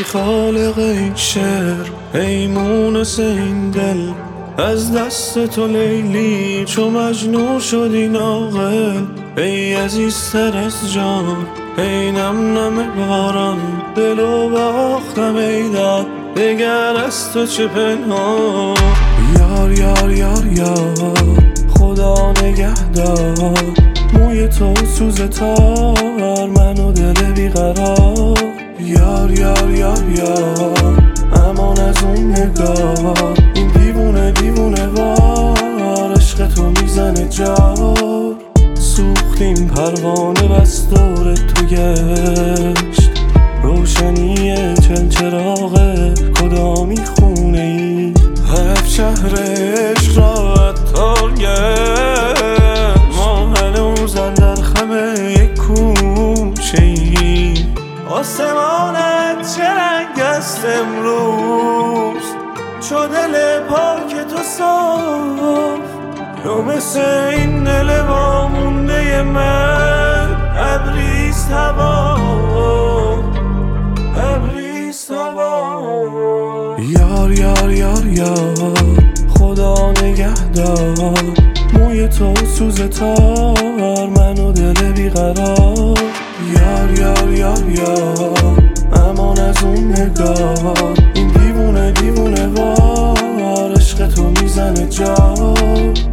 ای خالق این شعر، ای مونس این دل، از دست تو لیلی چو مجنون شدی ناقل. ای عزیزتر از جان، ای نم نم باران، دلو باختم ای داد، دگر از تو چه پنهان. یار یار یار یار، خدا نگهدار، موی تو سوز تار، من و دل بیقرار. یار یار یار یار، امان از اون نگاه، این دیوونه دیوونه وار، عشق تو میزنه جار. سوختیم پروانه بس دور تو گشت، روشنی چل چراغ کدامی خونه ای، هفت شهر عشق را عطار گشت، ما هنوز اندر خم یک کوچه ای. آسمانت چه رنگ است امروز، چو دل پاک تو صاف، یا مثل این دل وامونده من ابریست هوا، ابریست هوا. یار یار یار یار، خدا نگهدار، موی تو سوز تار، من و دل بیقرار. یار یار یار یار، امان از اون نگاه، این دیوونه دیوونه وار، عشق تو میزنه جار.